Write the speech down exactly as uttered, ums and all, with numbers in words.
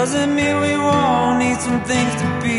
Doesn't mean we won't need some things to be